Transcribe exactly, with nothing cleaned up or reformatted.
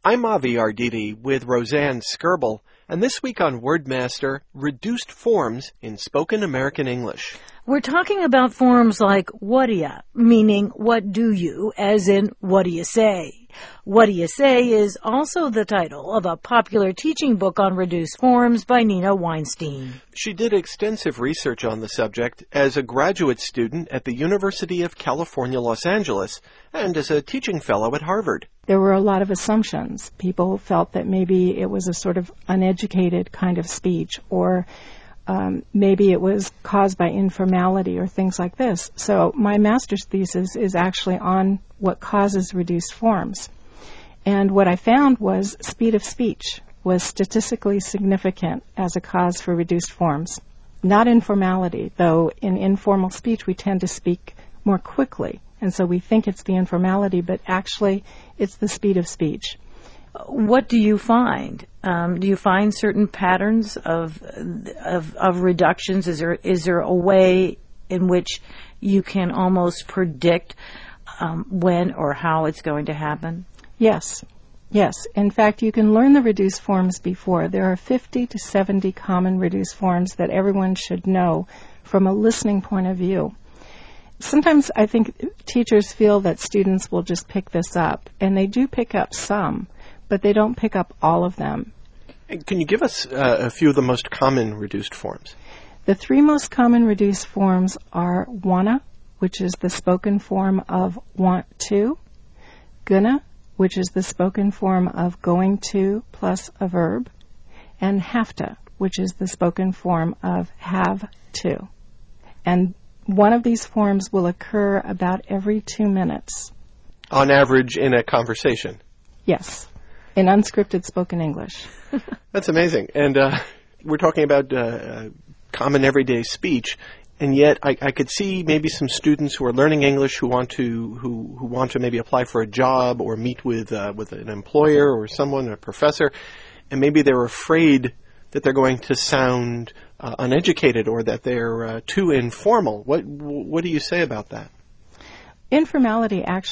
I'm Avi Arditi with Roseanne Skirble, and this week on Wordmaster, reduced forms in spoken American English. We're talking about forms like what'ya, meaning what do you, as in what do you say. What do you say is also the title of a popular teaching book on reduced forms by Nina Weinstein. She did extensive research on the subject as a graduate student at the University of California, Los Angeles, and as a teaching fellow at Harvard. There were a lot of assumptions. People felt that maybe it was a sort of uneducated kind of speech, or um, maybe it was caused by informality or things like this. So my master's thesis is actually on what causes reduced forms. And what I found was speed of speech was statistically significant as a cause for reduced forms. Not informality, though in informal speech we tend to speak more quickly. And so we think it's the informality, but actually it's the speed of speech. What do you find? Um, do you find certain patterns of, of of reductions? Is there is there a way in which you can almost predict um, when or how it's going to happen? Yes. Yes. In fact, you can learn the reduced forms before. There are fifty to seventy common reduced forms that everyone should know from a listening point of view. Sometimes I think teachers feel that students will just pick this up, and they do pick up some, but they don't pick up all of them. Can you give us uh, a few of the most common reduced forms? The three most common reduced forms are wanna, which is the spoken form of want to, gonna, which is the spoken form of going to plus a verb, and have to, which is the spoken form of have to. And one of these forms will occur about every two minutes. On average in a conversation? Yes, in unscripted spoken English. That's amazing. And uh, we're talking about uh, common everyday speech, and yet I, I could see maybe some students who are learning English who want to who, who want to maybe apply for a job or meet with uh, with an employer or someone, a professor, and maybe they're afraid that they're going to sound uh, uneducated or that they're uh, too informal. What what do you say about that? Informality actually